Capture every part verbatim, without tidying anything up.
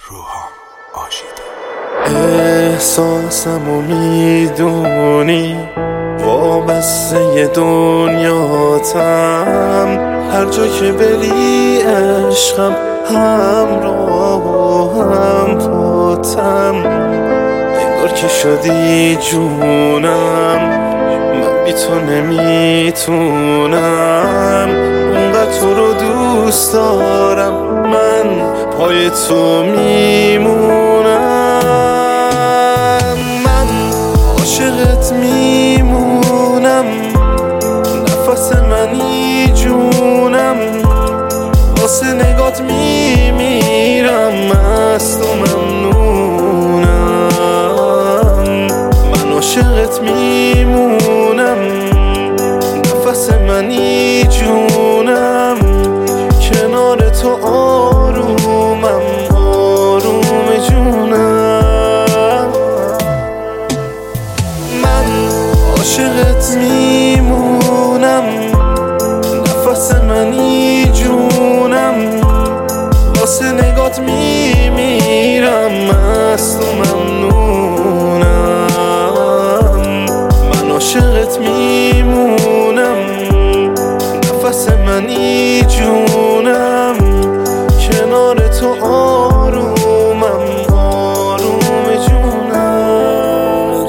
روحام آشیده. احساسمو میدونی وابسته دنیاتم، هر جا که بری عشقم همراه و هم پاتم. انگار که شدی جونم، من بی تو نمیتونم. اونقدر تو رو دوست دارم، من پای تو میمونم. من عاشقت میمونم، نفس منی جونم. واسه نگات میمیرم، مست و ممنونم. من عاشقت میمونم، نفس منی جونم. کنار تو آرومم، آروم جونم. من عاشقت میمونم، نفس منی جونم. واسه نگات میمیرم، مست و ممنونم. من عاشقت میمونم، نفس منی جونم. کنار تو آرومم، آروم جونم.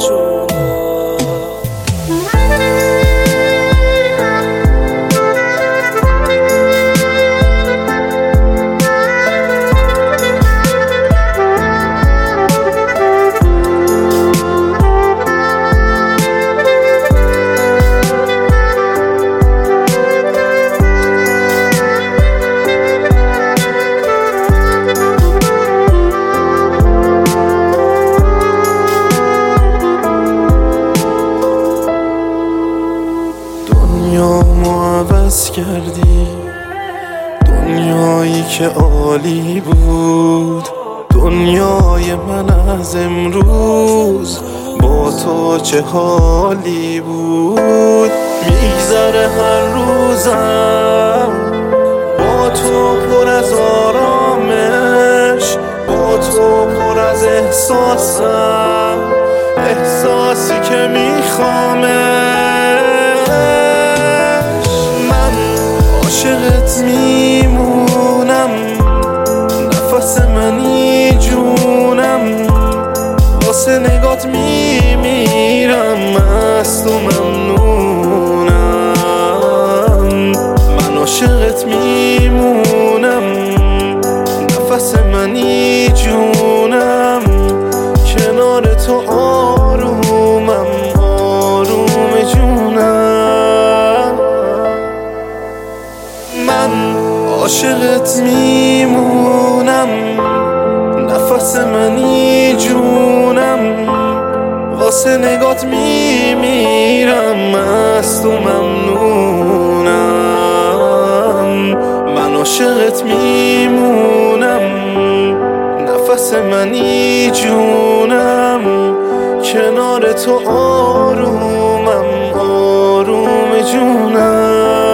دنیامو عوض کردی، دنیایی که عالی بود. دنیای من از امروز با تو چه حالی بود. میگذره هر روزم با تو پر از آرامش، با تو پر از احساسم، احساسی که میخوامش. من عاشقت میمونم، نفس منی جونم. واسه نگات میمیرم، مست و ممنونم. من عاشقت میمونم، نفس منی جونم. کنار تو آرومم، آروم جونم. من عاشقت میمونم، نفس منی جونم. واسه نگات میمیرم، مست و ممنونم. من عاشقت میمونم، نفس منی جونم. کنار تو آرومم، آروم جونم.